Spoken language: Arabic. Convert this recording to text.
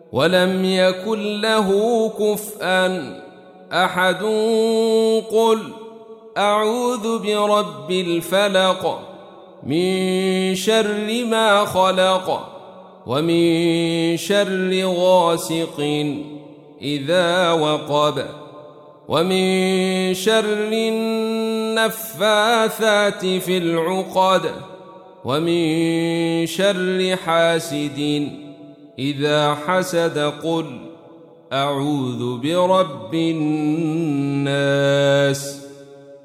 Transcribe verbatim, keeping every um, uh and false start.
ولم يكن له كفؤا أحد. قل أعوذ برب الفلق من شر ما خلق ومن شر غاسق إذا وقب ومن شر النفاثات في العقد ومن شر حاسد إذا حسد. قل أعوذ برب الناس